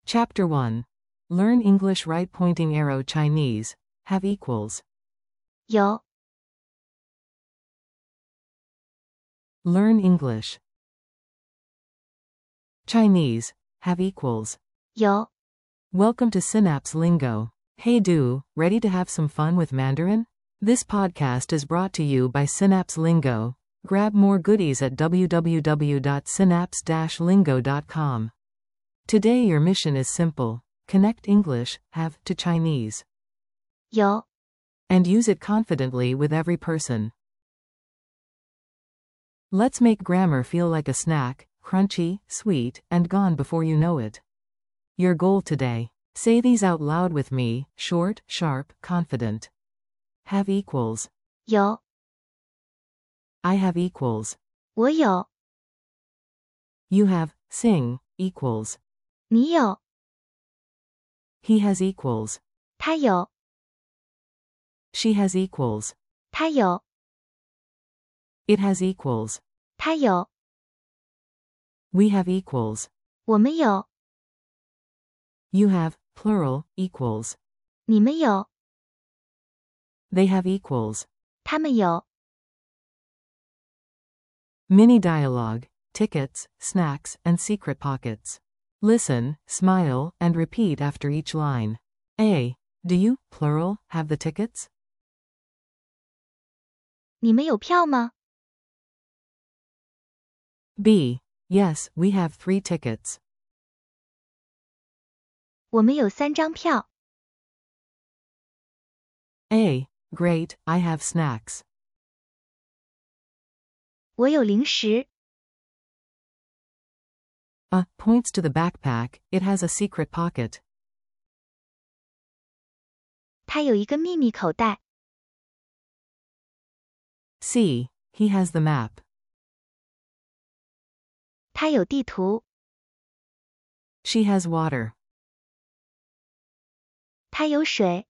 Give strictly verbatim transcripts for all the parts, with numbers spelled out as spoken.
Chapter one. Learn English. Right pointing arrow. Chinese. Have equals. 有 Learn English. Chinese. Have equals. 有 Welcome to Synapse Lingo. Hey do, ready to have some fun with Mandarin? This podcast is brought to you by Synapse Lingo. Grab more goodies at w w w dot synapse dash lingo dot com. Today your mission is simple. Connect English, have, to Chinese. 有 And use it confidently with every person. Let's make grammar feel like a snack, crunchy, sweet, and gone before you know it. Your goal today. Say these out loud with me, short, sharp, confident. Have equals. 有 I have equals. 我有 You have, sing, equals. 你有 He has equals. 他有 She has equals. 他有 It has equals. 他有 We have equals. 我们有 You have, plural, equals. 你们有 They have equals. 他们有 Mini dialogue, tickets, snacks, and secret pockets. Listen, smile, and repeat after each line. A. Do you, plural, have the tickets? 你们有票吗 B. Yes, we have three tickets. 我们有三张票 A. Great, I have snacks. 我有零食 A. Points to the backpack, it has a secret pocket. 他有一个秘密口袋 C. He has the map. 他有地图 She has water. 他有水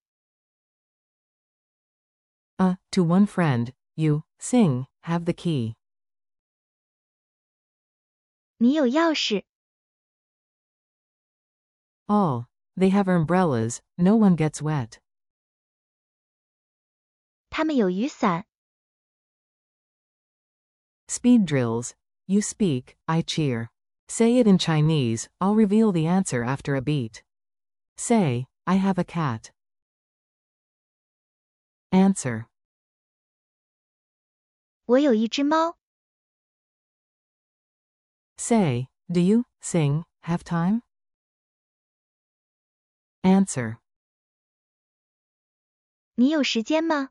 A. To one friend, you, sing, have the key. 你有钥匙 All. They have umbrellas, no one gets wet. 他们有雨伞 Speed drills. You speak, I cheer. Say it in Chinese, I'll reveal the answer after a beat. Say, I have a cat. Answer. 我有一只猫 Say, do you, sing, have time? Answer. 你有时间吗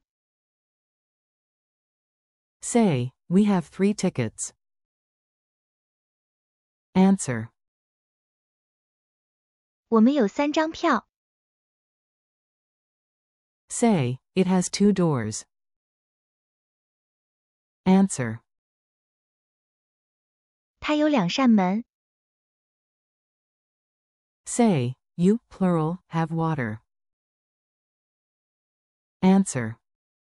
Say, we have three tickets. Answer. 我们有三张票 Say, it has two doors. Answer. 它有两扇门 Say, you, plural, have water. Answer.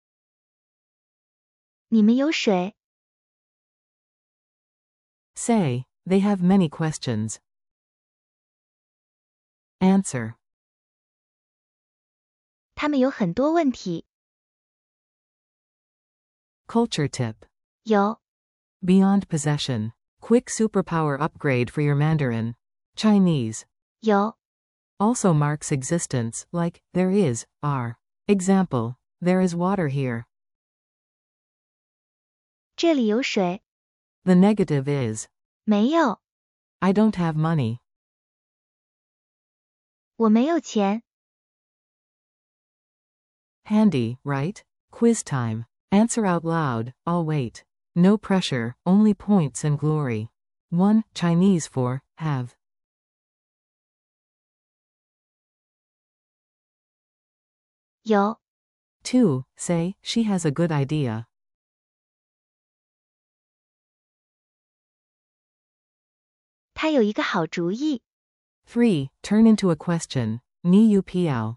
你们有水 Say, they have many questions. Answer. 他们有很多问题 Culture tip. 有 Beyond possession. Quick superpower upgrade for your Mandarin. Chinese. 有 Also marks existence, like, there is, are. Example, there is water here. 这里有水 The negative is, 没有 I don't have money. 我没有钱 Handy, right? Quiz time. Answer out loud, I'll wait. No pressure, only points and glory. one. Chinese for, have. 有 two. Say, she has a good idea. 他有一个好主意 three. Turn into a question. Ni yu piao.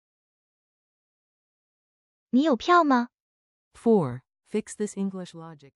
你有票吗 four. Fix this English logic.